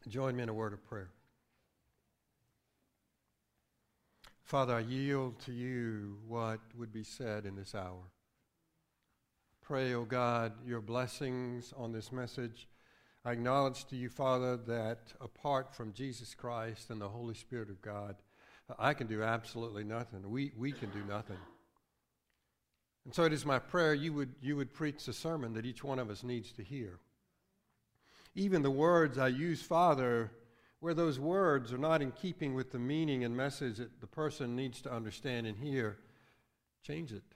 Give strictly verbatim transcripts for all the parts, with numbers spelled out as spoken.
Join me in a word of prayer. Father, I yield to you what would be said in this hour. Pray, O God, your blessings on this message. I acknowledge to you, Father, that apart from Jesus Christ and the Holy Spirit of God, I can do absolutely nothing. We we can do nothing. And so it is my prayer you would you would preach the sermon that each one of us needs to hear. Even the words I use, Father, where those words are not in keeping with the meaning and message that the person needs to understand and hear, change it.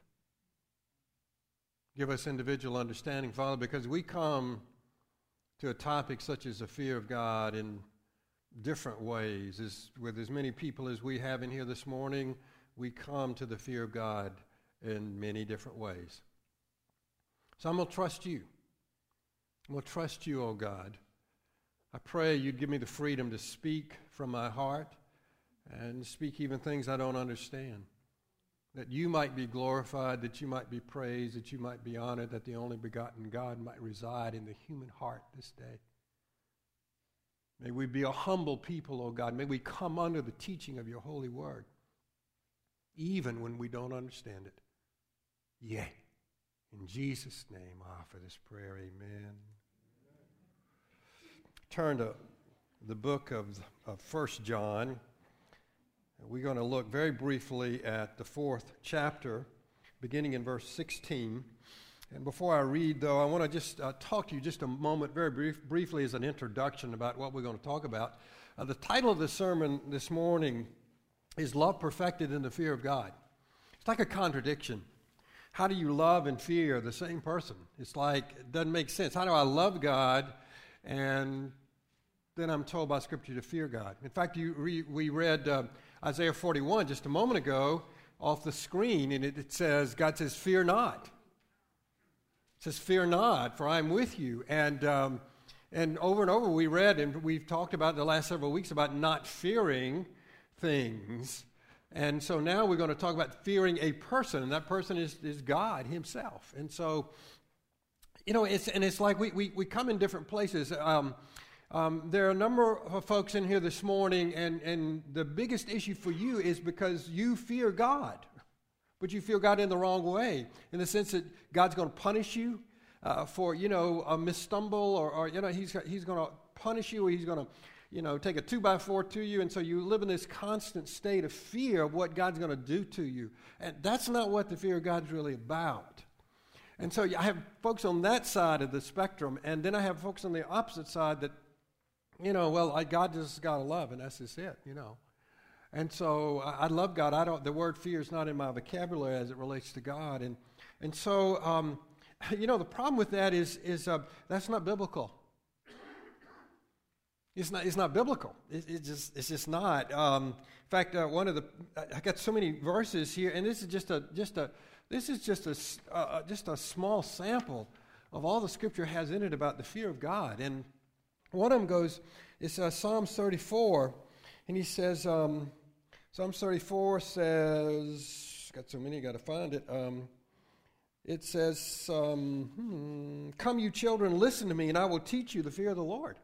Give us individual understanding, Father, because we come to a topic such as the fear of God in different ways. As, with as many people as we have in here this morning, we come to the fear of God in many different ways. So I'm going to trust you. I'm going to trust you, oh God. I pray you'd give me the freedom to speak from my heart and speak even things I don't understand. That you might be glorified, that you might be praised, that you might be honored, that the only begotten God might reside in the human heart this day. May we be a humble people, O God. May we come under the teaching of your holy word, even when we don't understand it. Yea. In Jesus' name, I offer this prayer. Amen. Turn to the book of, of First John. We're going to look very briefly at the fourth chapter, beginning in verse sixteen. And before I read, though, I want to just uh, talk to you just a moment, very brief, briefly as an introduction about what we're going to talk about. Uh, the title of the sermon this morning is Love Perfected in the Fear of God. It's like a contradiction. How do you love and fear the same person? It's like, it doesn't make sense. How do I love God and then I'm told by Scripture to fear God? In fact, you re, we read uh, Isaiah forty-one just a moment ago off the screen, and it, it says, God says, fear not. It says, fear not, for I am with you. And um, and over and over we read, and we've talked about the last several weeks about not fearing things. And so now we're going to talk about fearing a person, and that person is, is God himself. And so, you know, it's and it's like we, we, we come in different places. Um, um, there are a number of folks in here this morning, and, and the biggest issue for you is because you fear God. But you fear God in the wrong way, in the sense that God's going to punish you uh, for, you know, a misstumble, or, or you know, he's he's going to punish you, or he's going to, you know, take a two by four to you, and so you live in this constant state of fear of what God's going to do to you, and that's not what the fear of God's really about. And so I have folks on that side of the spectrum, and then I have folks on the opposite side that, you know, well, I, God just got to love, and that's just it, you know. And so I, I love God. I don't. The word fear is not in my vocabulary as it relates to God. And and so um, you know, the problem with that is is uh, that's not biblical. It's not. It's not biblical. It, it just. It's just not. Um, in fact, uh, one of the. I got so many verses here, and this is just a just a. This is just a uh, just a small sample of all the Scripture has in it about the fear of God. And one of them goes. It's uh, Psalm thirty-four, and he says. Um, Psalm thirty-four says, got so many, got to find it. Um, it says, um, hmm, come you children, listen to me, and I will teach you the fear of the Lord.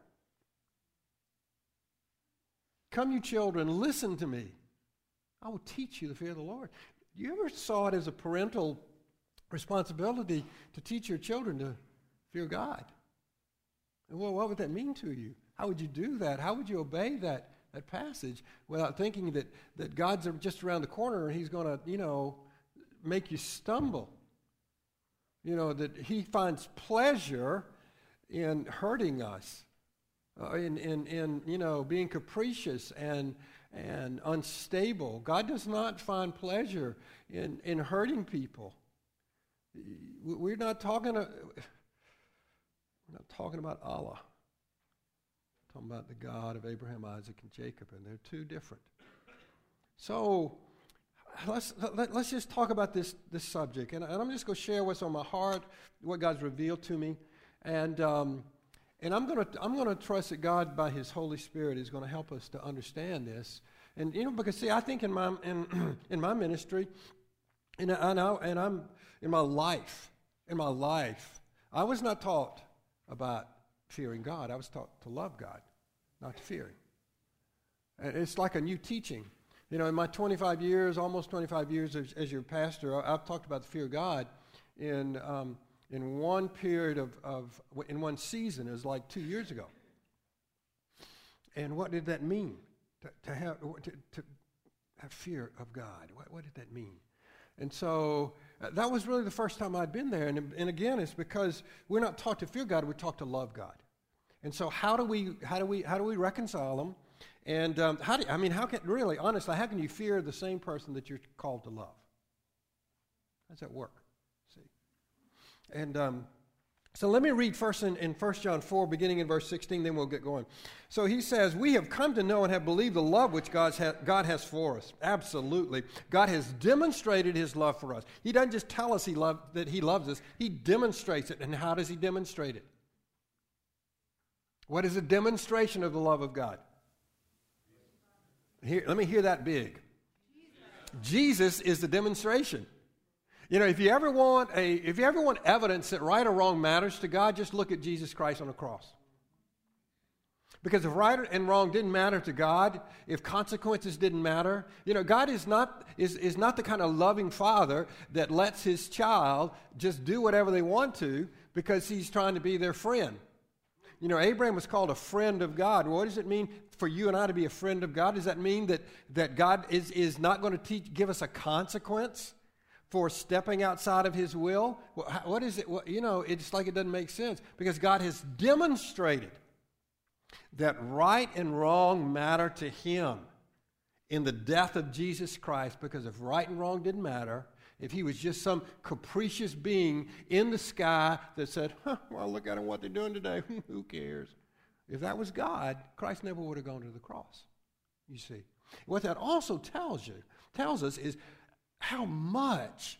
Come you children, listen to me. I will teach you the fear of the Lord. You ever saw it as a parental responsibility to teach your children to fear God? And well, what would that mean to you? How would you do that? How would you obey that? That passage without thinking that, that God's just around the corner and he's going to, you know, make you stumble. You know, that he finds pleasure in hurting us, uh, in, in, in, you know, being capricious and and unstable. God does not find pleasure in, in hurting people. We're not talking, we're not talking about Allah. Talking about the God of Abraham, Isaac, and Jacob, and they're two different. So let's let, let's just talk about this this subject, and, and I'm just going to share what's on my heart, what God's revealed to me, and um, and I'm going to I'm going to trust that God, by His Holy Spirit, is going to help us to understand this. And you know, because see, I think in my in in my ministry, and I know, and I'm in my life, in my life, I was not taught about fearing God. I was taught to love God. not to fear him. And it's like a new teaching. You know, in my twenty-five years, almost twenty-five years as, as your pastor, I've talked about the fear of God in um, in one period of, of, in one season. It was like two years ago. And what did that mean? To, to have to, to have fear of God. What, what did that mean? And so uh, that was really the first time I'd been there. And, and again, it's because we're not taught to fear God, we're taught to love God. And so how do we how do we how do we reconcile them? And um, how do I mean how can really honestly how can you fear the same person that you're called to love? How does that work? See, and um, so let me read first in, in First John four, beginning in verse sixteen. Then we'll get going. So he says, "We have come to know and have believed the love which God's ha- God has for us." Absolutely, God has demonstrated His love for us. He doesn't just tell us He love that He loves us; He demonstrates it. And how does He demonstrate it? What is a demonstration of the love of God? Here, let me hear that big. Jesus. Jesus is the demonstration. You know, if you ever want a, if you ever want evidence that right or wrong matters to God, just look at Jesus Christ on the cross. Because if right and wrong didn't matter to God, if consequences didn't matter, you know, God is not is is not the kind of loving Father that lets His child just do whatever they want to because He's trying to be their friend. You know, Abraham was called a friend of God. What does it mean for you and I to be a friend of God? Does that mean that, that God is, is not going to teach, give us a consequence for stepping outside of His will? What is it? What, you know, it's like it doesn't make sense because God has demonstrated that right and wrong matter to Him in the death of Jesus Christ, because if right and wrong didn't matter, if He was just some capricious being in the sky that said, huh, well, look at them, what they're doing today. Who cares? If that was God, Christ never would have gone to the cross, you see. What that also tells you, tells us is how much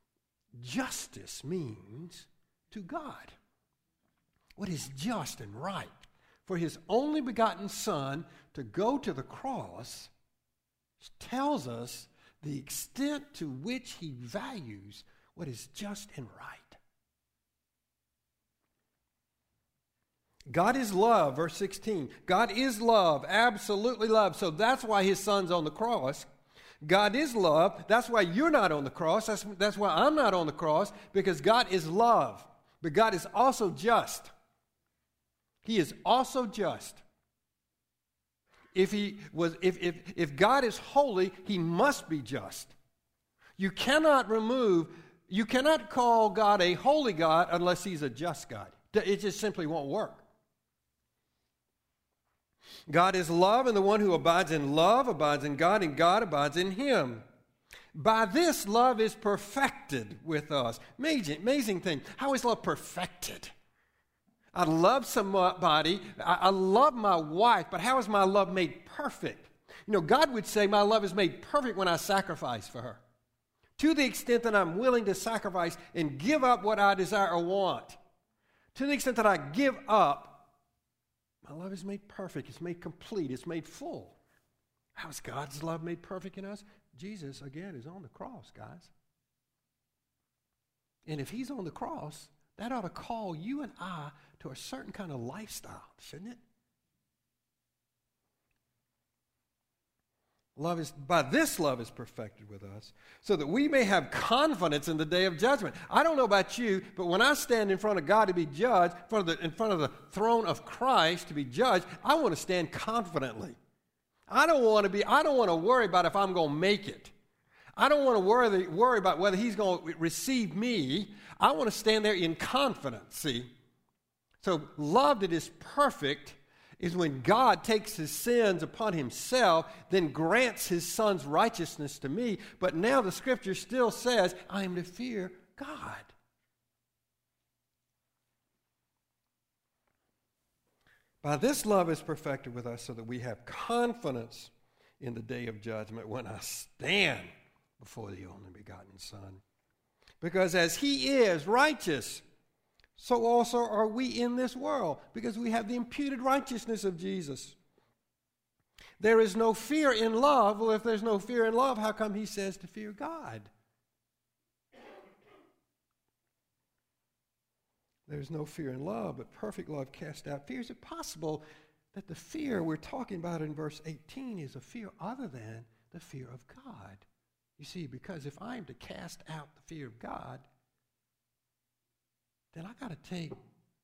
justice means to God. What is just and right? For His only begotten Son to go to the cross tells us the extent to which He values what is just and right. God is love, verse sixteen. God is love, absolutely love. So that's why His Son's on the cross. God is love. That's why you're not on the cross. That's, that's why I'm not on the cross, because God is love. But God is also just. He is also just. If he was, if, if, if God is holy, He must be just. You cannot remove, you cannot call God a holy God unless He's a just God. It just simply won't work. God is love, and the one who abides in love abides in God, and God abides in him. By this, love is perfected with us. Amazing, amazing thing. How is love perfected? I love somebody. I, I love my wife, but how is my love made perfect? You know, God would say my love is made perfect when I sacrifice for her. To the extent that I'm willing to sacrifice and give up what I desire or want. To the extent that I give up, my love is made perfect. It's made complete. It's made full. How is God's love made perfect in us? Jesus, again, is on the cross, guys. And if He's on the cross, that ought to call you and I to a certain kind of lifestyle, shouldn't it? Love is, by this love is perfected with us, so that we may have confidence in the day of judgment. I don't know about you, but when I stand in front of God to be judged, in front of the, in front of the throne of Christ to be judged, I want to stand confidently. I don't want to be, I don't want to worry about if I'm going to make it. I don't want to worry, worry about whether He's going to receive me. I want to stand there in confidence, see? So love that is perfect is when God takes His sins upon Himself, then grants His Son's righteousness to me. But now the Scripture still says, I am to fear God. By this love is perfected with us so that we have confidence in the day of judgment when I stand before the only begotten Son. Because as He is righteous, so also are we in this world, because we have the imputed righteousness of Jesus. There is no fear in love. Well, if there's no fear in love, how come He says to fear God? There's no fear in love, but perfect love casts out fear. Is it possible that the fear we're talking about in verse eighteen is a fear other than the fear of God. You see, because if I'm to cast out the fear of God, then I got to take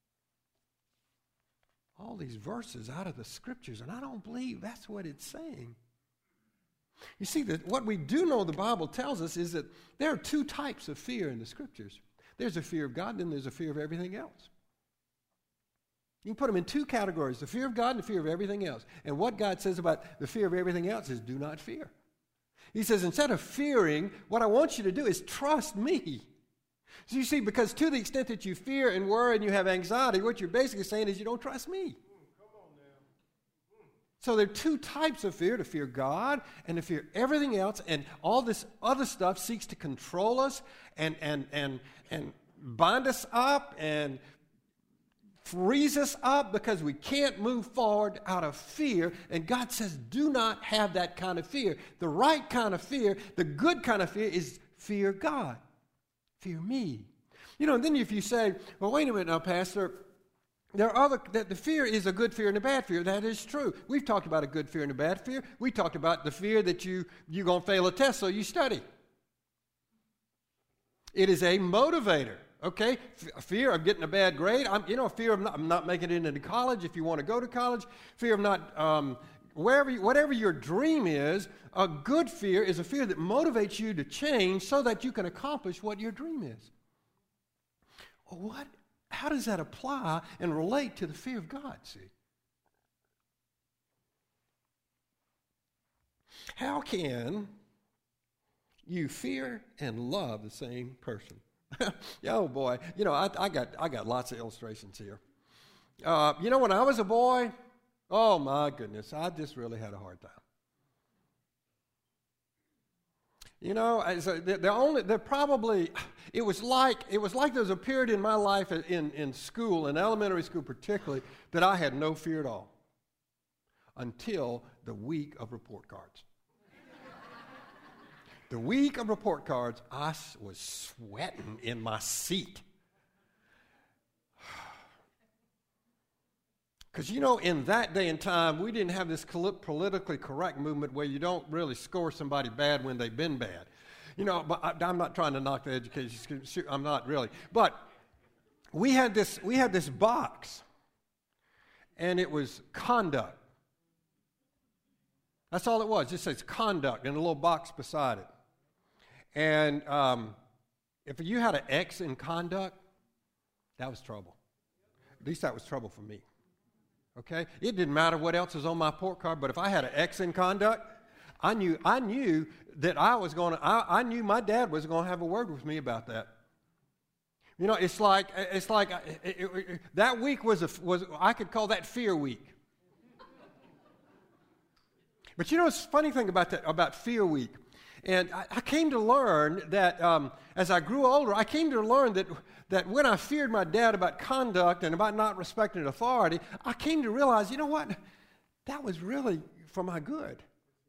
all these verses out of the scriptures, and I don't believe that's what it's saying. You see, that what we do know the Bible tells us is that there are two types of fear in the scriptures. There's a fear of God, and then there's a fear of everything else. You can put them in two categories, the fear of God and the fear of everything else. And what God says about the fear of everything else is do not fear. He says, instead of fearing, what I want you to do is trust me. So you see, because to the extent that you fear and worry and you have anxiety, what you're basically saying is you don't trust me. So there are two types of fear, to fear God and to fear everything else, and all this other stuff seeks to control us and, and, and, and bind us up and freeze us up because we can't move forward out of fear. And God says, do not have that kind of fear. The right kind of fear, the good kind of fear is fear God. Fear me. You know, and then if you say, well, wait a minute now, Pastor, there are other, that the fear is a good fear and a bad fear. That is true. We've talked about a good fear and a bad fear. We talked about the fear that you, you're going to fail a test, so you study. It is a motivator, okay? F- fear of getting a bad grade. I'm, you know, fear of not, I'm not making it into college if you want to go to college. Fear of not, um, wherever, you, whatever your dream is, a good fear is a fear that motivates you to change so that you can accomplish what your dream is. Well, what? How does that apply and relate to the fear of God, see? How can you fear and love the same person? Oh, boy. You know, I, I, got, I got lots of illustrations here. Uh, you know, when I was a boy, oh, my goodness, I just really had a hard time. You know, the only, they're probably, it was like, it was like there was a period in my life in, in school, in elementary school particularly, that I had no fear at all until the week of report cards. The week of report cards, I was sweating in my seat. Because, you know, in that day and time, we didn't have this politically correct movement where you don't really score somebody bad when they've been bad. You know, but I, I'm not trying to knock the education. I'm not really. But we had this, we had this box, and it was conduct. That's all it was. It just says conduct and a little box beside it. And um, if you had an X in conduct, that was trouble. At least that was trouble for me. Okay? It didn't matter what else was on my report card, but if I had an X in conduct, I knew I knew that I was going to, I, I knew my dad was going to have a word with me about that. You know, it's like, it's like it, it, it, that week was, a, was, I could call that fear week. But you know, it's a funny thing about that, about fear week. And I, I came to learn that um, as I grew older, I came to learn that, that when I feared my dad about conduct and about not respecting authority, I came to realize, you know what? That was really for my good.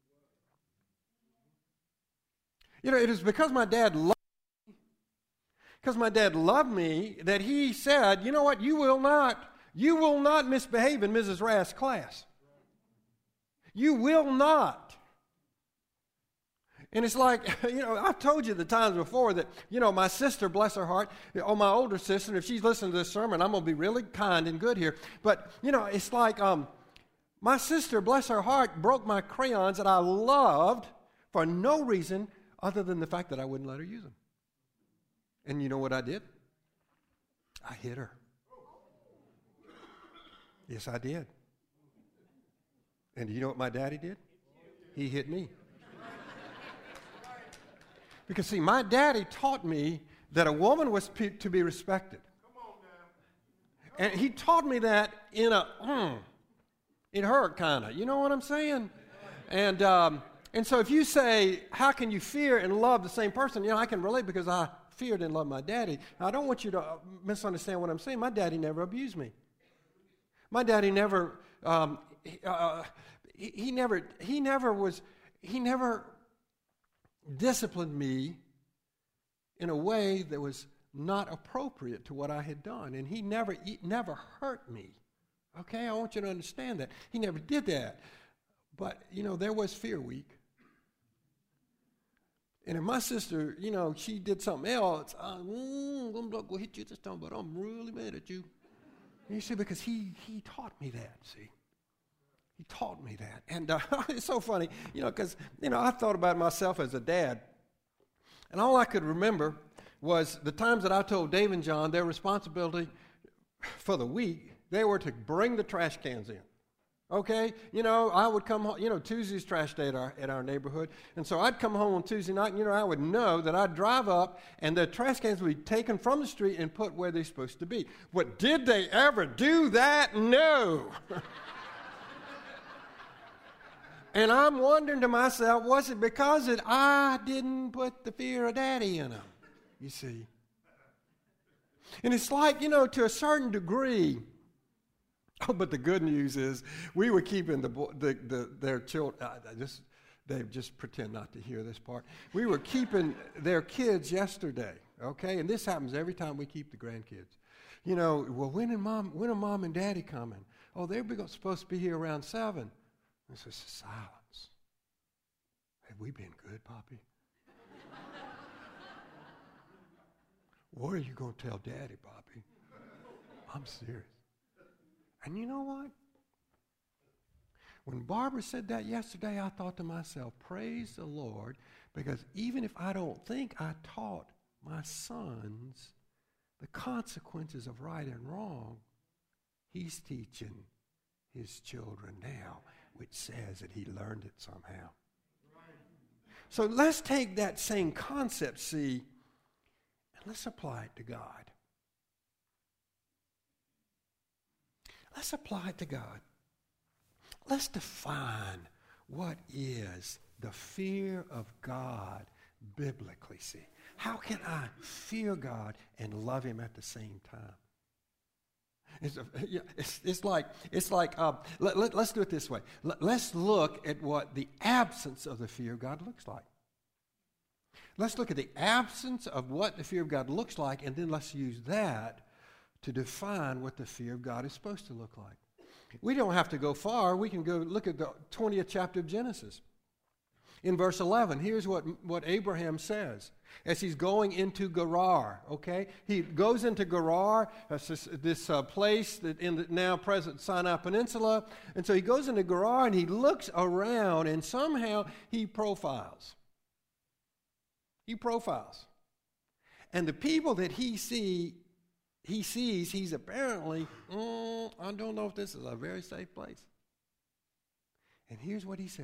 You know, it is because my dad loved me, because my dad loved me, that he said, you know what? You will not, you will not misbehave in Missus Rath's class. You will not. And it's like, you know, I've told you the times before that, you know, my sister, bless her heart, or my older sister, if she's listening to this sermon, I'm going to be really kind and good here. But, you know, it's like um, my sister, bless her heart, broke my crayons that I loved for no reason other than the fact that I wouldn't let her use them. And you know what I did? I hit her. Yes, I did. And do you know what my daddy did? He hit me. Because, see, my daddy taught me that a woman was pe- to be respected. Come on now. And he taught me that in a, mm, it hurt kind of. You know what I'm saying? And um, and so if you say, how can you fear and love the same person? You know, I can relate because I feared and loved my daddy. I don't want you to misunderstand what I'm saying. My daddy never abused me. My daddy never, um, uh, he, he never, he never was, he never... disciplined me in a way that was not appropriate to what I had done. And he never he never hurt me. Okay, I want you to understand that. He never did that. But, you know, there was Fear Week. And if my sister, you know, she did something else, I'm mm, going to hit you this time, but I'm really mad at you. And you see, because he, he taught me that, see. He taught me that. And uh, it's so funny, you know, because, you know, I thought about myself as a dad. And all I could remember was the times that I told Dave and John their responsibility for the week, they were to bring the trash cans in. Okay, you know, I would come home, you know, Tuesday's trash day at our, at our neighborhood, and so I'd come home on Tuesday night, and, you know, I would know that I'd drive up, and the trash cans would be taken from the street and put where they're supposed to be. But did they ever do that? No. And I'm wondering to myself, was it because that I didn't put the fear of daddy in them, you see? And it's like, you know, to a certain degree. Oh, but the good news is we were keeping the, the, the their children. Uh, just they just pretend not to hear this part. We were keeping their kids yesterday. Okay, and this happens every time we keep the grandkids. You know, well, when and mom, when are mom and daddy coming? Oh, they're supposed to be here around seven. And so it's silence. Have we been good, Poppy? What are you going to tell Daddy, Poppy? I'm serious. And you know what? When Barbara said that yesterday, I thought to myself, praise the Lord, because even if I don't think I taught my sons the consequences of right and wrong, he's teaching his children now, which says that he learned it somehow. So let's take that same concept, see, and let's apply it to God. Let's apply it to God. Let's define what is the fear of God biblically, see. How can I fear God and love him at the same time? It's, a, it's, it's like, it's like uh, let, let, let's do it this way. Let, let's look at what the absence of the fear of God looks like. Let's look at the absence of what the fear of God looks like, and then let's use that to define what the fear of God is supposed to look like. We don't have to go far. We can go look at the twentieth chapter of Genesis. In verse eleven, here's what, what Abraham says as he's going into Gerar, okay? He goes into Gerar, this, this uh, place that in the now present Sinai Peninsula, and so he goes into Gerar and he looks around and somehow he profiles. He profiles. And the people that he see, he sees, he's apparently, mm, I don't know if this is a very safe place. And here's what he says.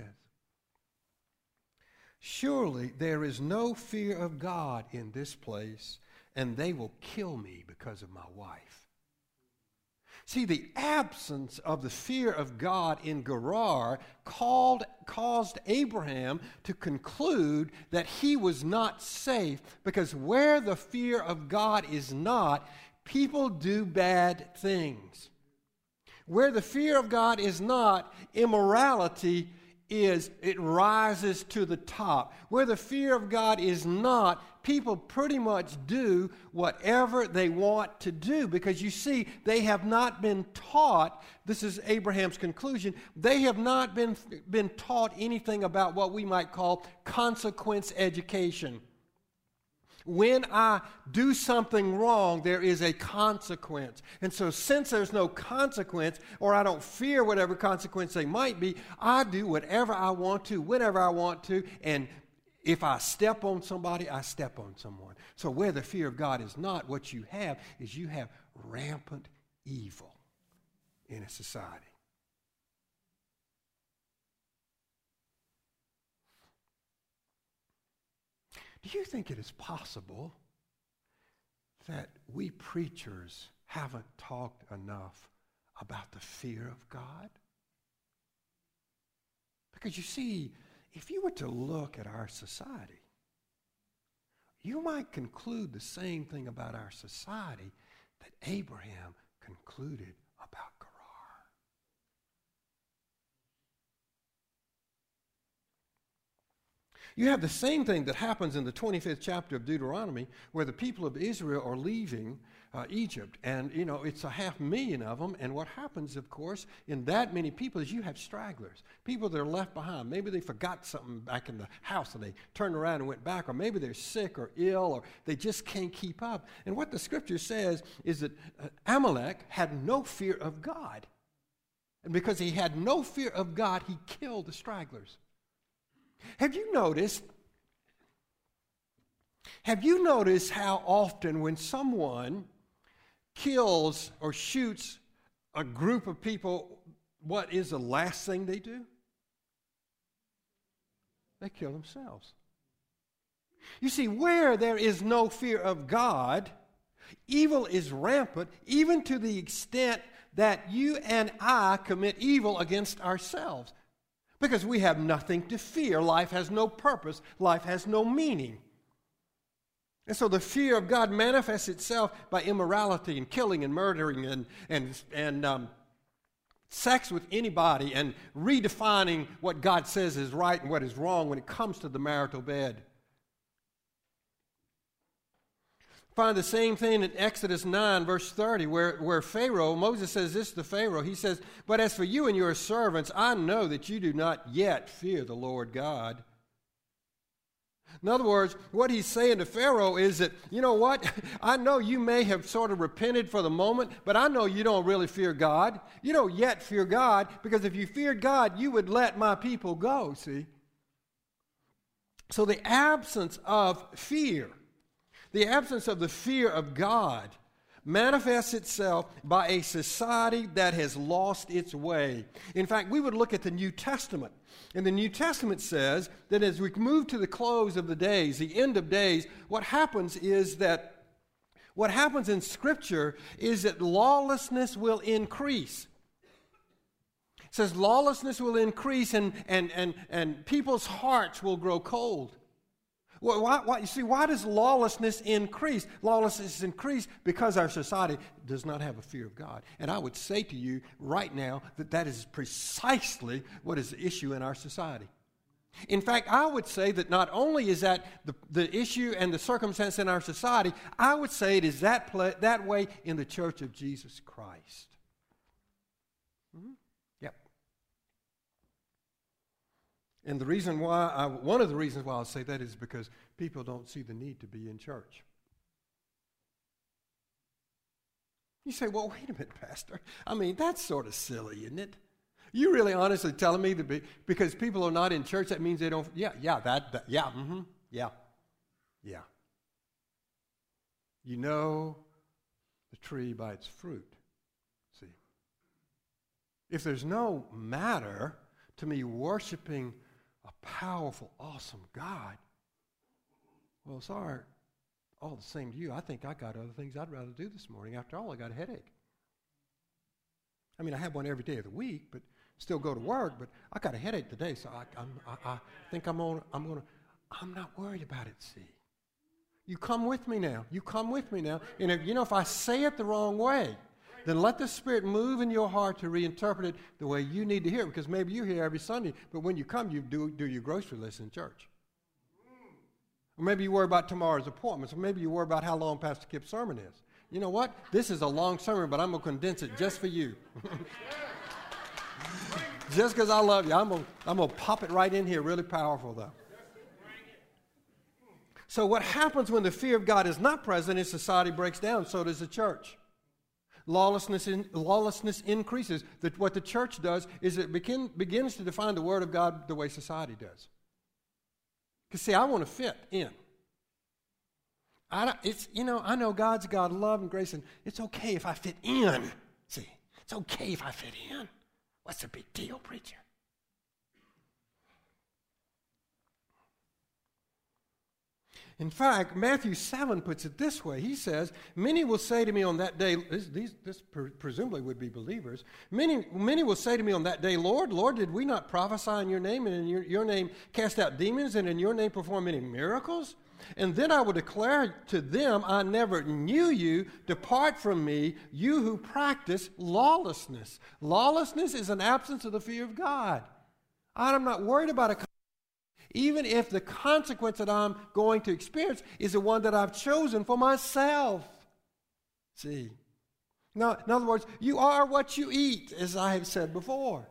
Surely there is no fear of God in this place, and they will kill me because of my wife. See, the absence of the fear of God in Gerar called, caused Abraham to conclude that he was not safe, because where the fear of God is not, people do bad things. Where the fear of God is not, immorality is, it rises to the top. Where the fear of God is not, people pretty much do whatever they want to do, because you see, they have not been taught, this is Abraham's conclusion, they have not been, been taught anything about what we might call consequence education. When I do something wrong, there is a consequence. And so since there's no consequence, or I don't fear whatever consequence they might be, I do whatever I want to, whenever I want to, and if I step on somebody, I step on someone. So where the fear of God is not, what you have is you have rampant evil in a society. Do you think it is possible that we preachers haven't talked enough about the fear of God? Because you see, if you were to look at our society, you might conclude the same thing about our society that Abraham concluded about Gerar. You have the same thing that happens in the twenty-fifth chapter of Deuteronomy, where the people of Israel are leaving uh, Egypt. And, you know, it's a half million of them. And what happens, of course, in that many people is you have stragglers, people that are left behind. Maybe they forgot something back in the house and they turned around and went back, or maybe they're sick or ill, or they just can't keep up. And what the scripture says is that uh, Amalek had no fear of God. And because he had no fear of God, he killed the stragglers. Have you noticed, have you noticed how often when someone kills or shoots a group of people, what is the last thing they do? They kill themselves. You see, where there is no fear of God, evil is rampant, even to the extent that you and I commit evil against ourselves. Because we have nothing to fear. Life has no purpose. Life has no meaning. And so the fear of God manifests itself by immorality and killing and murdering and, and, and um, sex with anybody and redefining what God says is right and what is wrong when it comes to the marital bed. Find the same thing in Exodus nine, verse thirty, where, where Pharaoh, Moses says this to Pharaoh. He says, "But as for you and your servants, I know that you do not yet fear the Lord God." In other words, what he's saying to Pharaoh is that, you know what? I know you may have sort of repented for the moment, but I know you don't really fear God. You don't yet fear God, because if you feared God, you would let my people go, see? So the absence of fear, the absence of the fear of God manifests itself by a society that has lost its way. In fact, we would look at the New Testament. And the New Testament says that as we move to the close of the days, the end of days, what happens is that, what happens in Scripture is that lawlessness will increase. It says lawlessness will increase and, and, and, and people's hearts will grow cold. Well, why, why, you see, why does lawlessness increase? Lawlessness increase because our society does not have a fear of God. And I would say to you right now that that is precisely what is the issue in our society. In fact, I would say that not only is that the, the issue and the circumstance in our society, I would say it is that, pla- that way in the Church of Jesus Christ. Mm-hmm. And the reason why, I, one of the reasons why I'll say that is because people don't see the need to be in church. You say, well, wait a minute, Pastor. I mean, that's sort of silly, isn't it? You really honestly telling me that be, because people are not in church, that means they don't, yeah, yeah, that, that yeah, mm-hmm, yeah, yeah. You know the tree by its fruit, see. If there's no matter to me worshiping a powerful, awesome God, well, sorry, all the same to you, I think I got other things I'd rather do this morning. After all, I got a headache. I mean, I have one every day of the week, but still go to work, but I got a headache today, so I, I'm, I, I think I'm on, I'm going to, I'm not worried about it, see. You come with me now. You come with me now. And, if, you know, if I say it the wrong way, then let the Spirit move in your heart to reinterpret it the way you need to hear it, because maybe you're here every Sunday, but when you come, you do, do your grocery list in church. Or maybe you worry about tomorrow's appointments, or maybe you worry about how long Pastor Kip's sermon is. You know what? This is a long sermon, but I'm going to condense it just for you. Just because I love you, I'm going I'm to pop it right in here, really powerful, though. So what happens when the fear of God is not present is society breaks down, so does the church. Lawlessness, in, lawlessness increases. The, what the church does is it begin, begins to define the Word of God the way society does. Because, see, I want to fit in. I don't, it's, you know, I know God's a God of love and grace, and it's okay if I fit in. See, it's okay if I fit in. What's the big deal, preacher? In fact, Matthew seven puts it this way. He says, many will say to me on that day, this, these, this pre- presumably would be believers, many, many will say to me on that day, Lord, Lord, did we not prophesy in your name, and in your, your name cast out demons, and in your name perform many miracles? And then I will declare to them, I never knew you. Depart from me, you who practice lawlessness. Lawlessness is an absence of the fear of God. I'm not worried about a even if the consequence that I'm going to experience is the one that I've chosen for myself. See? Now, in other words, you are what you eat, as I have said before.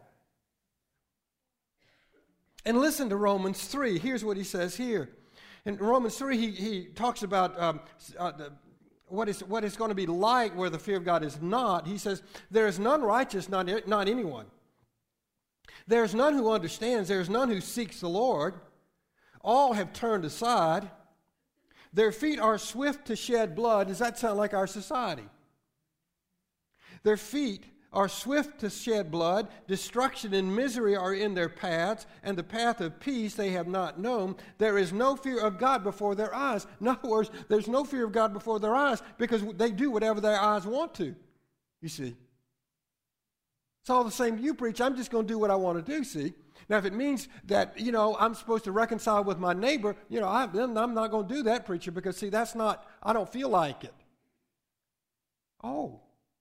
And listen to Romans three. Here's what he says here. In Romans three, he, he talks about um, uh, the, what is what it's going to be like where the fear of God is not. He says, there is none righteous, not, not anyone. There is none who understands. There is none who seeks the Lord. All have turned aside. Their feet are swift to shed blood. Does that sound like our society? Their feet are swift to shed blood. Destruction and misery are in their paths, and the path of peace they have not known. There is no fear of God before their eyes. In other words, there's no fear of God before their eyes because they do whatever their eyes want to, you see. It's all the same to you, preach. I'm just going to do what I want to do, see. Now, if it means that, you know, I'm supposed to reconcile with my neighbor, you know, I, then I'm not going to do that, preacher, because, see, that's not, I don't feel like it. Oh.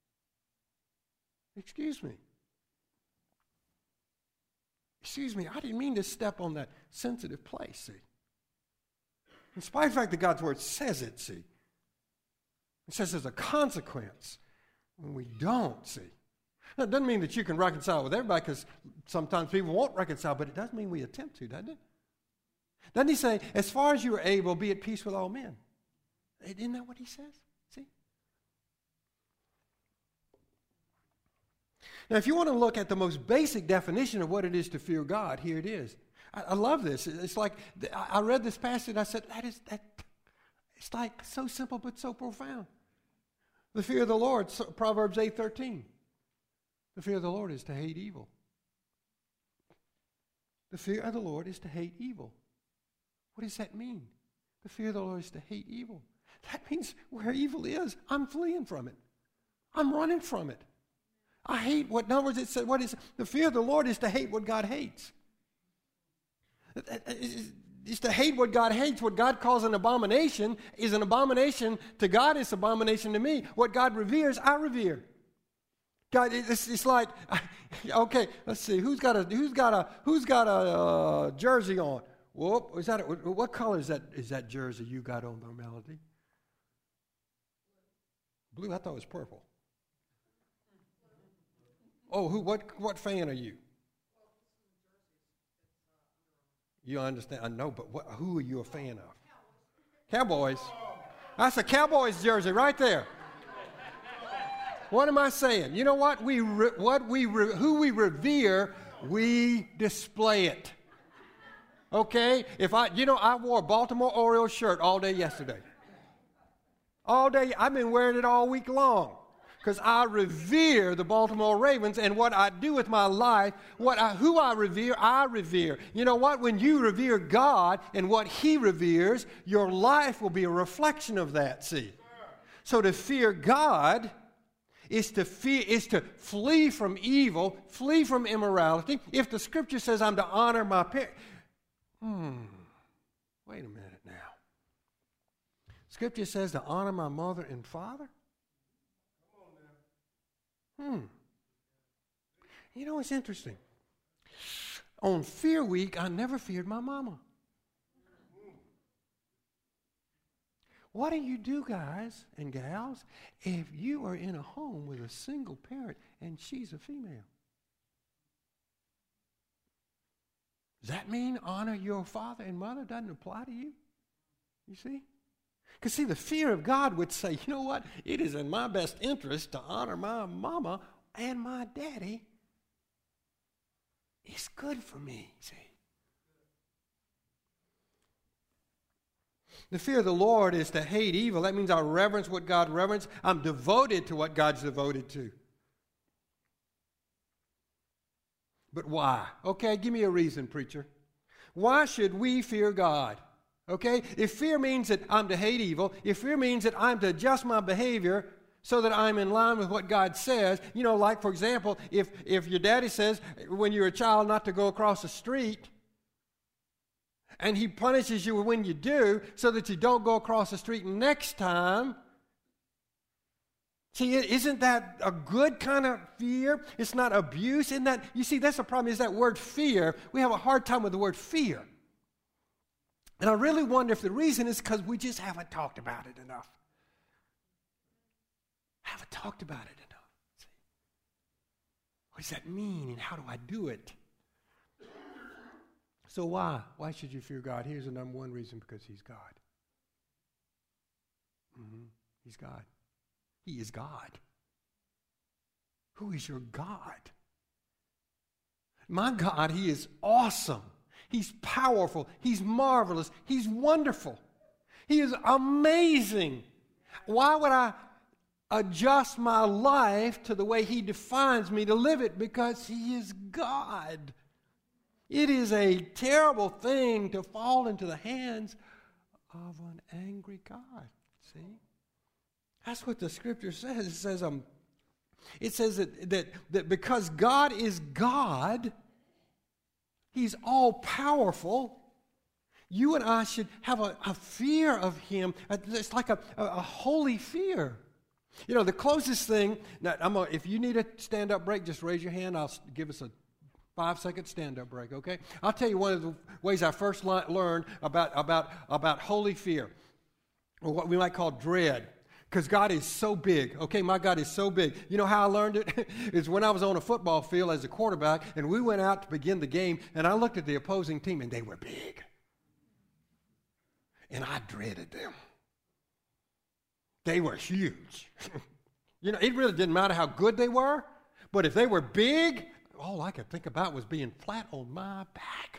Excuse me. Excuse me, I didn't mean to step on that sensitive place, see. In spite of the fact that God's Word says it, see. It says there's a consequence when we don't, see. Now, it doesn't mean that you can reconcile with everybody because sometimes people won't reconcile, but it does mean we attempt to, doesn't it? Doesn't he say, as far as you are able, be at peace with all men? Isn't that what he says? See? Now, if you want to look at the most basic definition of what it is to fear God, here it is. I, I love this. It's like, I read this passage and I said, that is, that, it's like so simple but so profound. The fear of the Lord, Proverbs eight thirteen. The fear of the Lord is to hate evil. The fear of the Lord is to hate evil. What does that mean? The fear of the Lord is to hate evil. That means where evil is, I'm fleeing from it. I'm running from it. I hate what, in other words, it said, what is, the fear of the Lord is to hate what God hates. It's to hate what God hates. What God calls an abomination is an abomination to God, it's an abomination to me. What God reveres, I revere. God, it's, it's like, okay, let's see, who's got a, who's got a, who's got a uh, jersey on? Whoop, is that, a, what color is that, is that jersey you got on there, Melody? Blue, I thought it was purple. Oh, who? What? What fan are you? You understand? I know, but what, who are you a fan of? Cowboys. That's a Cowboys jersey right there. What am I saying? You know what? We re, what we re, who we revere, we display it. Okay? If I, you know, I wore a Baltimore Orioles shirt all day yesterday. All day. I've been wearing it all week long. Because I revere the Baltimore Ravens, and what I do with my life, what I, who I revere, I revere. You know what? When you revere God and what He reveres, your life will be a reflection of that, see. So to fear God is to fear, is to flee from evil, flee from immorality. If the Scripture says I'm to honor my parents, hmm, wait a minute now. Scripture says to honor my mother and father? Hmm. You know, it's interesting. On Fear Week, I never feared my mama. What do you do, guys and gals, if you are in a home with a single parent and she's a female? Does that mean honor your father and mother doesn't apply to you? You see? Because, see, the fear of God would say, you know what? It is in my best interest to honor my mama and my daddy. It's good for me, see. The fear of the Lord is to hate evil. That means I reverence what God reverences. I'm devoted to what God's devoted to. But why? Okay, give me a reason, preacher. Why should we fear God? Okay? If fear means that I'm to hate evil, if fear means that I'm to adjust my behavior so that I'm in line with what God says, you know, like, for example, if, if your daddy says when you're a child not to go across the street, and he punishes you when you do so that you don't go across the street next time, see, isn't that a good kind of fear? It's not abuse. Isn't that, you see, that's the problem is that word fear. We have a hard time with the word fear. And I really wonder if the reason is because we just haven't talked about it enough. Haven't talked about it enough. See? What does that mean and how do I do it? So why? Why should you fear God? Here's the number one reason, because he's God. Mm-hmm. He's God. He is God. Who is your God? My God, he is awesome. He's powerful. He's marvelous. He's wonderful. He is amazing. Why would I adjust my life to the way he defines me to live it? Because he is God. It is a terrible thing to fall into the hands of an angry God. See? That's what the scripture says. It says, um, it says that, that, that because God is God, he's all powerful, you and I should have a, a fear of him. It's like a, a, a holy fear. You know, the closest thing, now, I'm gonna, if you need a stand-up break, just raise your hand. I'll give us a five-second stand-up break, okay? I'll tell you one of the ways I first le- learned about, about, about holy fear, or what we might call dread. Because God is so big. Okay, my God is so big. You know how I learned it? It's when I was on a football field as a quarterback, and we went out to begin the game, and I looked at the opposing team, and they were big. And I dreaded them. They were huge. You know, it really didn't matter how good they were, but if they were big, all I could think about was being flat on my back.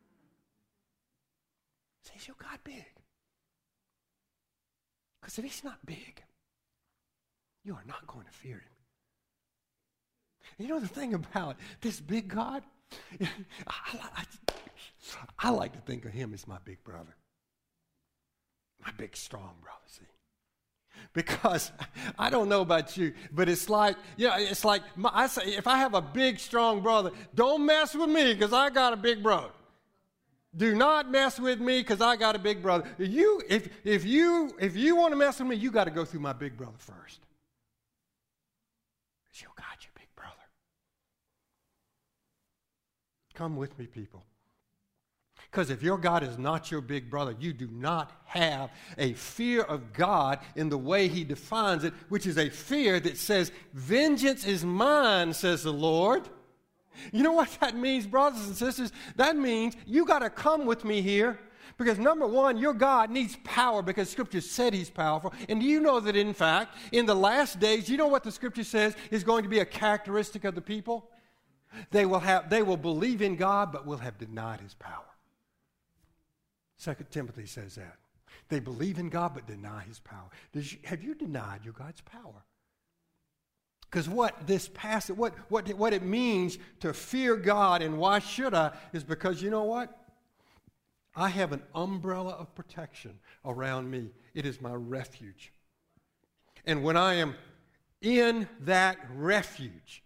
See, is your God big? Because if he's not big, you are not going to fear him. And you know the thing about this big God? I, I, I like to think of him as my big brother. My big, strong brother, see? Because I don't know about you, but it's like, you know, it's like my, I say, if I have a big, strong brother, don't mess with me because I got a big brother. Do not mess with me because I got a big brother. You, if, if you, if you want to mess with me, you got to go through my big brother first. Because you got your big brother. Come with me, people. Because if your God is not your big brother, you do not have a fear of God in the way he defines it, which is a fear that says, vengeance is mine, says the Lord. You know what that means, brothers and sisters? That means you got to come with me here because, number one, your God needs power because Scripture said he's powerful. And do you know that, in fact, in the last days, you know what the Scripture says is going to be a characteristic of the people? They will have, they will believe in God but will have denied his power. Second Timothy says that. They believe in God but deny his power. Does you, have you denied your God's power? Because what this passage, what, what, what it means to fear God, and why should I, is because you know what? I have an umbrella of protection around me. It is my refuge. And when I am in that refuge,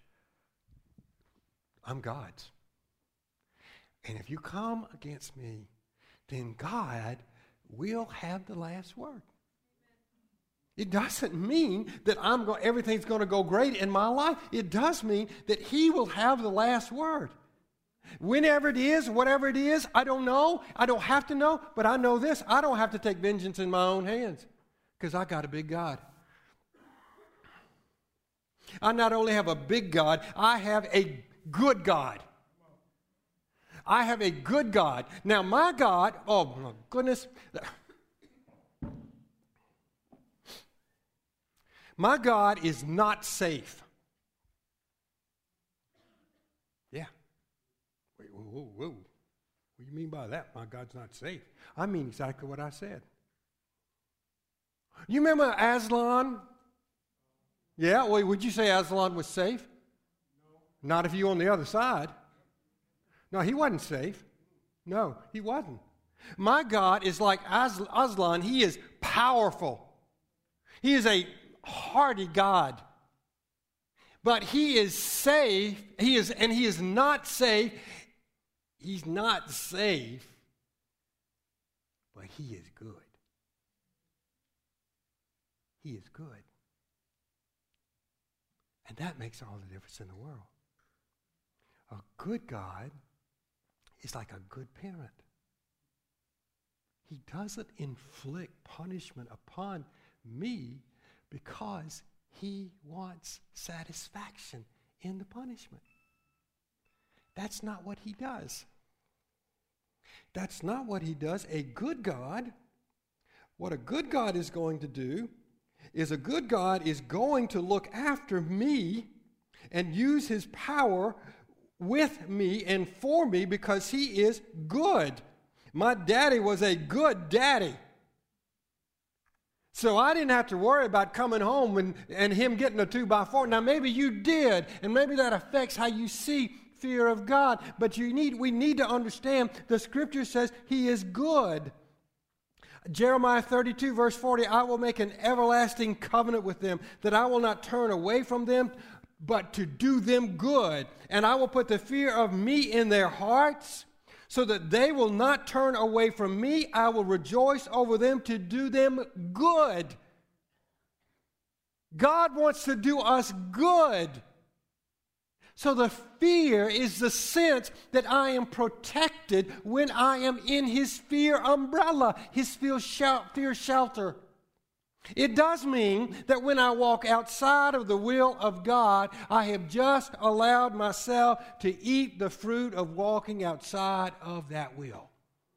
I'm God's. And if you come against me, then God will have the last word. It doesn't mean that I'm go- everything's going to go great in my life. It does mean that he will have the last word. Whenever it is, whatever it is, I don't know. I don't have to know, but I know this. I don't have to take vengeance in my own hands because I got a big God. I not only have a big God, I have a good God. I have a good God. Now, my God, oh my goodness. My God is not safe. Yeah. Wait, whoa, whoa, whoa. What do you mean by that? My God's not safe. I mean exactly what I said. You remember Aslan? Yeah, well, would you say Aslan was safe? No. Not if you were on the other side. No, he wasn't safe. No, he wasn't. My God is like Aslan. He is powerful. He is a hardy God. But he is safe. He is, and he is not safe. He's not safe, but he is good. He is good. And that makes all the difference in the world. A good God is like a good parent. He doesn't inflict punishment upon me because he wants satisfaction in the punishment. That's not what he does. That's not what he does. A good God, what a good God is going to do is a good God is going to look after me and use his power with me and for me because he is good. My daddy was a good daddy. So I didn't have to worry about coming home and, and him getting a two by four. Now maybe you did, and maybe that affects how you see fear of God. But you need we need to understand the scripture says he is good. Jeremiah thirty-two verse forty, I will make an everlasting covenant with them, that I will not turn away from them, but to do them good. And I will put the fear of me in their hearts, so that they will not turn away from me. I will rejoice over them to do them good. God wants to do us good. So the fear is the sense that I am protected when I am in his fear umbrella, his fear shelter. It does mean that when I walk outside of the will of God, I have just allowed myself to eat the fruit of walking outside of that will.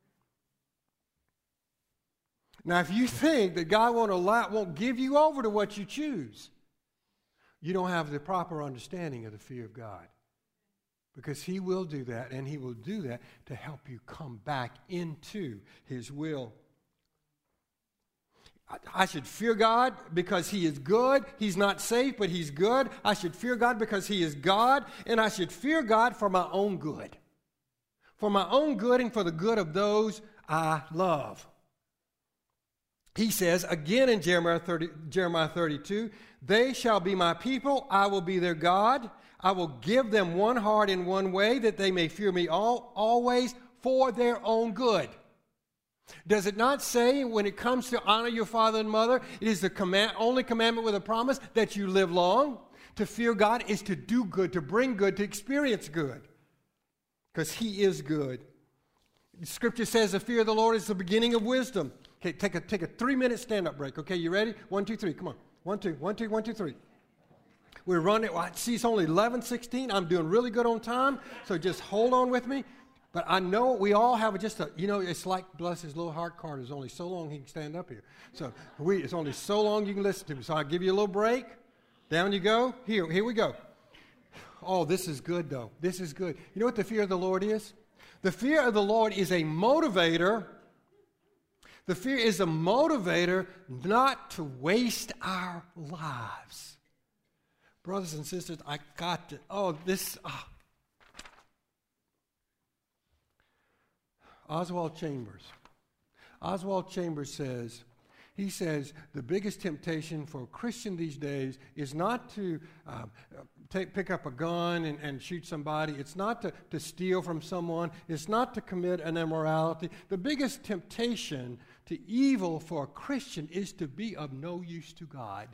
Now, if you think that God won't allow, won't give you over to what you choose, you don't have the proper understanding of the fear of God. Because he will do that, and he will do that to help you come back into his will. I should fear God because he is good. He's not safe, but he's good. I should fear God because he is God, and I should fear God for my own good. For my own good and for the good of those I love. He says, again in Jeremiah thirty, Jeremiah thirty-two, they shall be my people, I will be their God. I will give them one heart in one way, that they may fear me all, always for their own good. Does it not say when it comes to honor your father and mother, it is the command, only commandment with a promise that you live long? To fear God is to do good, to bring good, to experience good. Because he is good. Scripture says the fear of the Lord is the beginning of wisdom. Okay, take a, take a three-minute stand-up break. Okay, you ready? One, two, three. Come on. One, two, one, two, one, two, three. We're running. Well, I see it's only eleven sixteen. I'm doing really good on time, so just hold on with me. But I know we all have just a, you know, it's like, bless his little heart, Carter's only so long he can stand up here. So we, it's only so long you can listen to me. So I'll give you a little break. Down you go. Here, here we go. Oh, this is good, though. This is good. You know what the fear of the Lord is? The fear of the Lord is a motivator. The fear is a motivator not to waste our lives. Brothers and sisters, I got to, oh, this, oh. Oswald Chambers. Oswald Chambers says, he says, the biggest temptation for a Christian these days is not to uh, take, pick up a gun and, and shoot somebody. It's not to, to steal from someone. It's not to commit an immorality. The biggest temptation to evil for a Christian is to be of no use to God.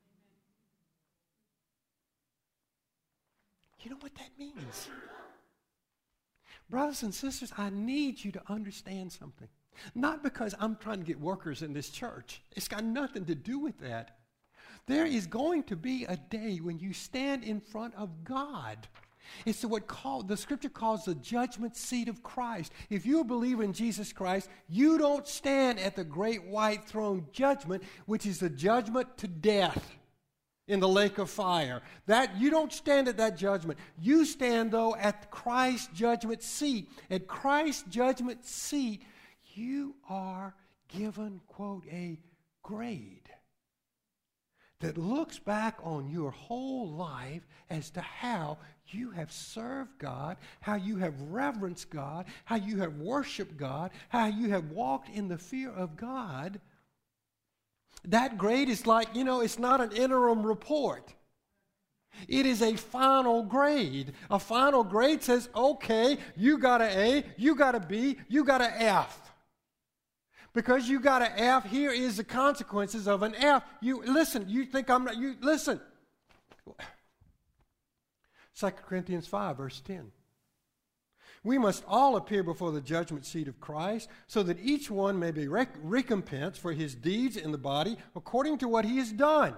You know what that means? Brothers and sisters, I need you to understand something. Not because I'm trying to get workers in this church. It's got nothing to do with that. There is going to be a day when you stand in front of God. It's what called, the scripture calls the judgment seat of Christ. If you believe in Jesus Christ, you don't stand at the great white throne judgment, which is the judgment to death in the lake of fire. That you don't stand at that judgment. You stand, though, at Christ's judgment seat. At Christ's judgment seat, you are given, quote, a grade that looks back on your whole life as to how you have served God, how you have reverenced God, how you have worshiped God, how you have walked in the fear of God. That grade is like, you know, it's not an interim report. It is a final grade. A final grade says, okay, you got an A, you got a B, you got an F. Because you got an F, here is the consequences of an F. You listen, you think I'm not, you listen. Second Corinthians five, verse ten. We must all appear before the judgment seat of Christ, so that each one may be rec- recompensed for his deeds in the body according to what he has done.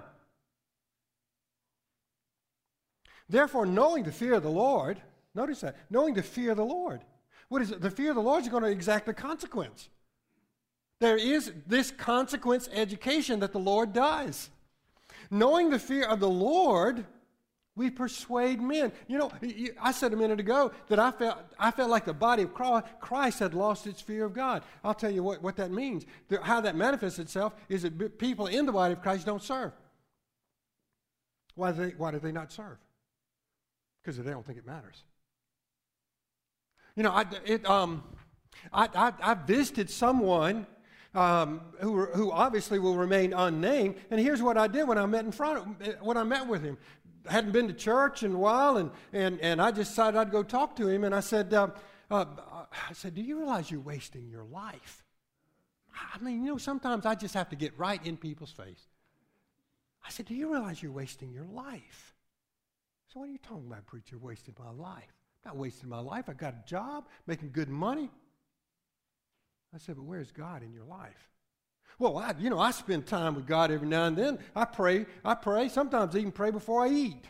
Therefore, knowing the fear of the Lord, notice that, knowing the fear of the Lord. What is it? The fear of the Lord is going to exact a consequence. There is this consequence education that the Lord does. Knowing the fear of the Lord, we persuade men. You know, I said a minute ago that I felt I felt like the body of Christ had lost its fear of God. I'll tell you what, what that means. How that manifests itself is that people in the body of Christ don't serve. Why do they, why do they not serve? Because they don't think it matters. You know, I, it, um, I, I, I visited someone um, who, who obviously will remain unnamed, and here's what I did when I met in front of, when I met with him. I hadn't been to church in a while, and, and, and I just decided I'd go talk to him, and I said, uh, uh, I said, do you realize you're wasting your life? I mean, you know, sometimes I just have to get right in people's face. I said, do you realize you're wasting your life? So what are you talking about, preacher, wasting my life? I'm not wasting my life. I got a job, making good money. I said, but where's God in your life? Well, I, you know, I spend time with God every now and then. I pray, I pray, sometimes I even pray before I eat.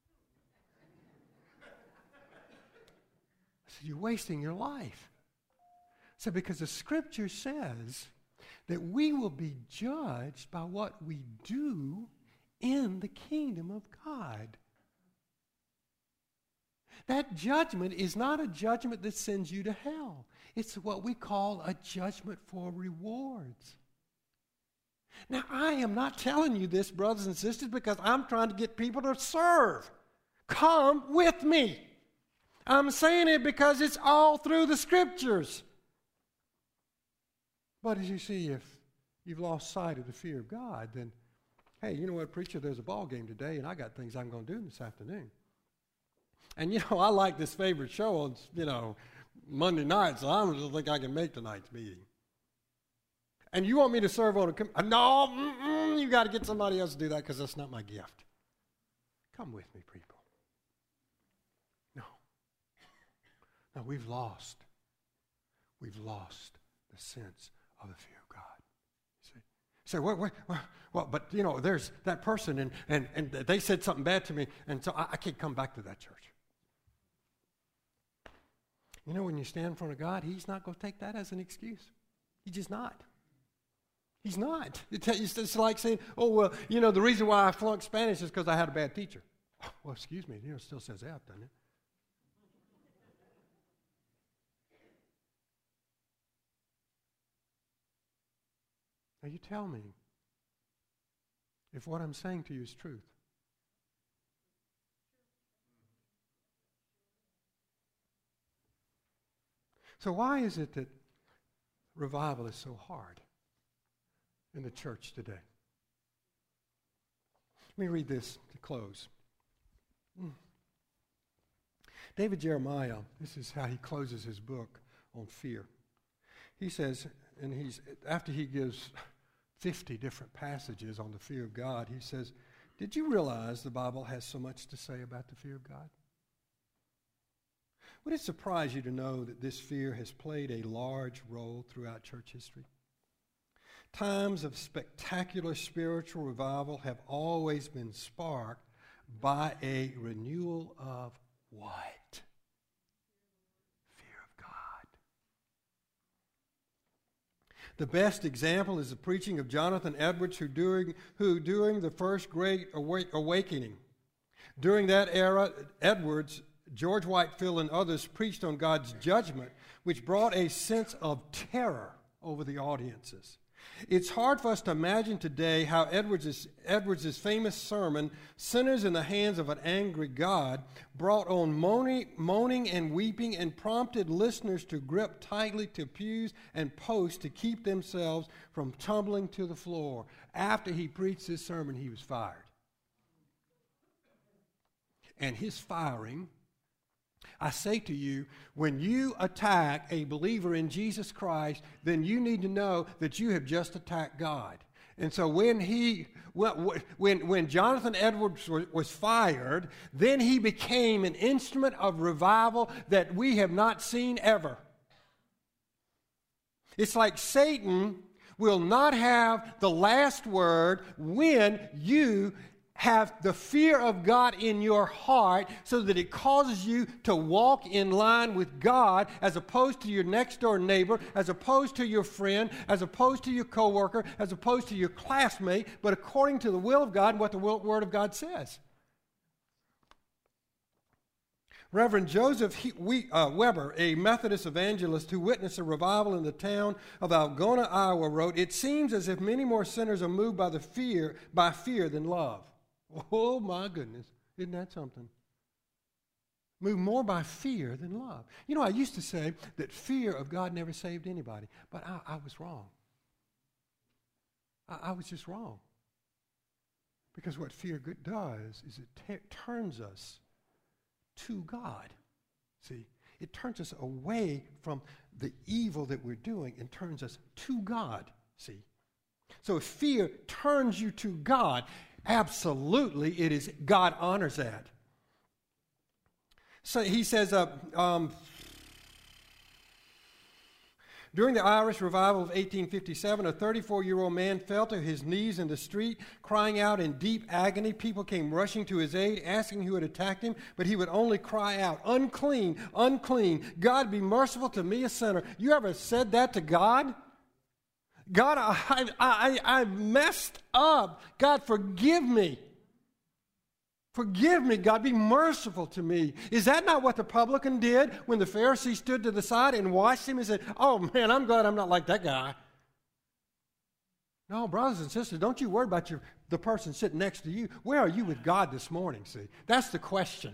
I said, you're wasting your life. I said, because the Scripture says that we will be judged by what we do in the kingdom of God. That judgment is not a judgment that sends you to hell. It's what we call a judgment for rewards. Now, I am not telling you this, brothers and sisters, because I'm trying to get people to serve. Come with me. I'm saying it because it's all through the Scriptures. But as you see, if you've lost sight of the fear of God, then, hey, you know what, preacher, there's a ball game today, and I got things I'm going to do this afternoon. And, you know, I like this favorite show on, you know, Monday night, so I don't think I can make tonight's meeting. And you want me to serve on a committee? No, mm-mm, you got to get somebody else to do that because that's not my gift. Come with me, people. No. No, we've lost. We've lost the sense of the fear of God. See? Say, what, what, what, well, but, you know, there's that person, and, and, and they said something bad to me, and so I, I can't come back to that church. You know, when you stand in front of God, He's not going to take that as an excuse. He's just not. He's not. It's like saying, oh, well, you know, the reason why I flunked Spanish is because I had a bad teacher. Well, excuse me, you know, it still says F, doesn't it? Now, you tell me if what I'm saying to you is truth. So why is it that revival is so hard in the church today? Let me read this to close. Mm. David Jeremiah, this is how he closes his book on fear. He says, and he's after he gives fifty different passages on the fear of God, he says, did you realize the Bible has so much to say about the fear of God? Would it surprise you to know that this fear has played a large role throughout church history? Times of spectacular spiritual revival have always been sparked by a renewal of what? Fear of God. The best example is the preaching of Jonathan Edwards, who during, who during the first Great Awakening, during that era, Edwards, George Whitefield, and others preached on God's judgment, which brought a sense of terror over the audiences. It's hard for us to imagine today how Edwards' Edwards' famous sermon, Sinners in the Hands of an Angry God, brought on moaning, moaning and weeping and prompted listeners to grip tightly to pews and posts to keep themselves from tumbling to the floor. After he preached this sermon, he was fired. And his firing, I say to you, when you attack a believer in Jesus Christ, then you need to know that you have just attacked God. And so when he, when, when Jonathan Edwards was fired, then he became an instrument of revival that we have not seen ever. It's like Satan will not have the last word when you have the fear of God in your heart so that it causes you to walk in line with God as opposed to your next door neighbor, as opposed to your friend, as opposed to your coworker, as opposed to your classmate, but according to the will of God and what the will, Word of God says. Reverend Joseph he, we, uh, Weber, a Methodist evangelist who witnessed a revival in the town of Algona, Iowa, wrote, "It seems as if many more sinners are moved by the fear, by fear than love." Oh my goodness, isn't that something? Moved more by fear than love. You know, I used to say that fear of God never saved anybody, but I, I was wrong. I, I was just wrong. Because what fear does is it t- turns us to God. See, it turns us away from the evil that we're doing and turns us to God. See, so if fear turns you to God, absolutely it is, God honors that. So he says, uh, um, during the Irish revival of eighteen fifty-seven, a thirty-four-year-old man fell to his knees in the street, crying out in deep agony. People came rushing to his aid, asking who had attacked him, but he would only cry out, "Unclean, unclean, God be merciful to me, a sinner." You ever said that to God? God, I, I, I messed up. God, forgive me. Forgive me, God, be merciful to me. Is that not what the publican did when the Pharisee stood to the side and watched him and said, "Oh man, I'm glad I'm not like that guy"? No, brothers and sisters, don't you worry about your, the person sitting next to you. Where are you with God this morning, see? That's the question.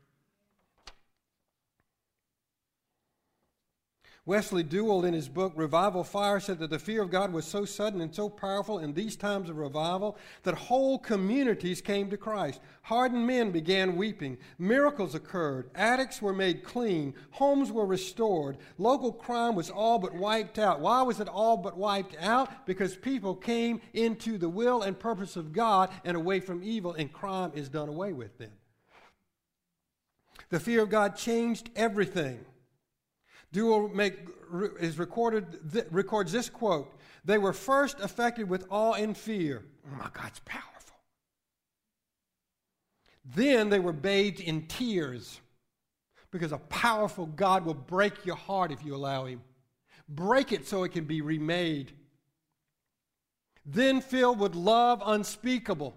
Wesley Duell, in his book Revival Fire, said that the fear of God was so sudden and so powerful in these times of revival that whole communities came to Christ. Hardened men began weeping. Miracles occurred. Addicts were made clean. Homes were restored. Local crime was all but wiped out. Why was it all but wiped out? Because people came into the will and purpose of God and away from evil, and crime is done away with then. The fear of God changed everything. Duell make, is recorded, th- records this quote: "They were first affected with awe and fear." Oh my God, it's powerful. Then they were bathed in tears, because a powerful God will break your heart if you allow him. Break it so it can be remade. Then filled with love unspeakable,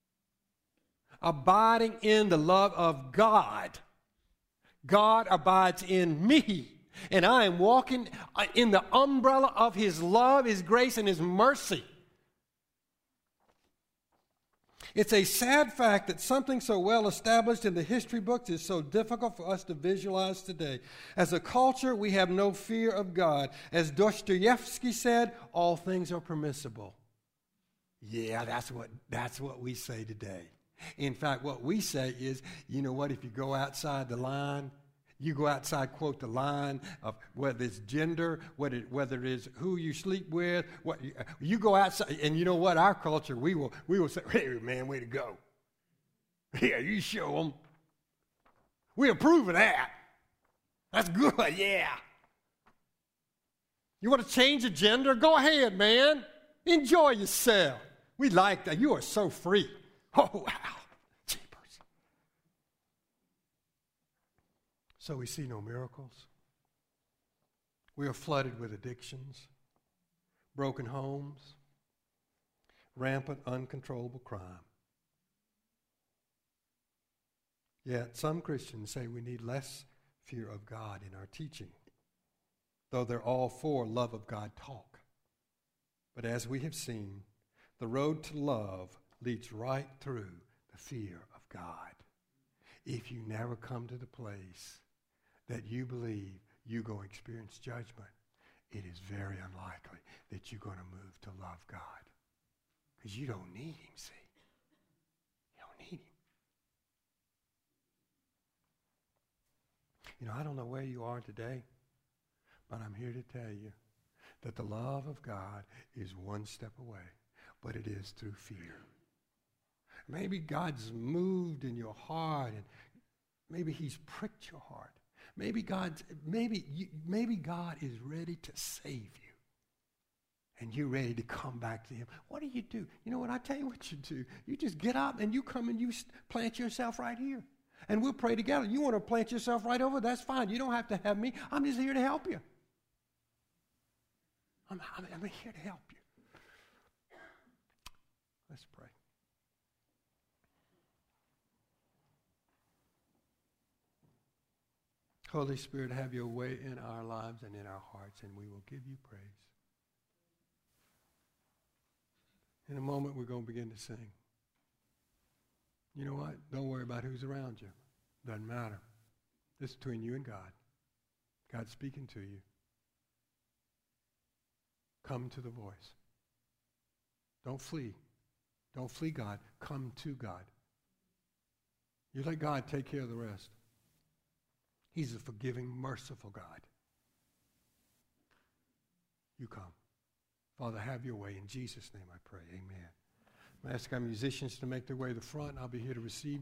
abiding in the love of God. God abides in me. And I am walking in the umbrella of his love, his grace, and his mercy. It's a sad fact that something so well established in the history books is so difficult for us to visualize today. As a culture, we have no fear of God. As Dostoevsky said, all things are permissible. Yeah, that's what, that's what we say today. In fact, what we say is, you know what, if you go outside the line, you go outside, quote, the line of whether it's gender, whether, whether it is who you sleep with. What you, you go outside, and you know what? Our culture, we will we will say, "Hey, man, way to go. Yeah, you show them. We approve of that. That's good, yeah. You want to change the gender? Go ahead, man. Enjoy yourself. We like that. You are so free. Oh, wow. So we see no miracles. We are flooded with addictions, broken homes, rampant, uncontrollable crime. Yet some Christians say we need less fear of God in our teaching, though they're all for love of God talk. But as we have seen, the road to love leads right through the fear of God. If you never come to the place that you believe you're going to experience judgment, it is very unlikely that you're going to move to love God. Because you don't need him, see? You don't need him. You know, I don't know where you are today, but I'm here to tell you that the love of God is one step away. but it is through fear. Maybe God's moved in your heart, and maybe he's pricked your heart. Maybe God's, maybe, you, maybe God is ready to save you, and you're ready to come back to him. What do you do? You know what? I tell you what you do. You just get up and you come and you plant yourself right here, and we'll pray together. You want to plant yourself right over? That's fine. You don't have to have me. I'm just here to help you. I'm, I'm, I'm here to help you. Let's pray. Holy Spirit, have your way in our lives and in our hearts, and we will give you praise. In a moment, we're going to begin to sing. You know what? Don't worry about who's around you. Doesn't matter. It's between you and God. God's speaking to you. Come to the voice. Don't flee. Don't flee God. Come to God. You let God take care of the rest. He's a forgiving, merciful God. You come. Father, have your way. In Jesus' name I pray. Amen. I'm going to ask our musicians to make their way to the front. I'll be here to receive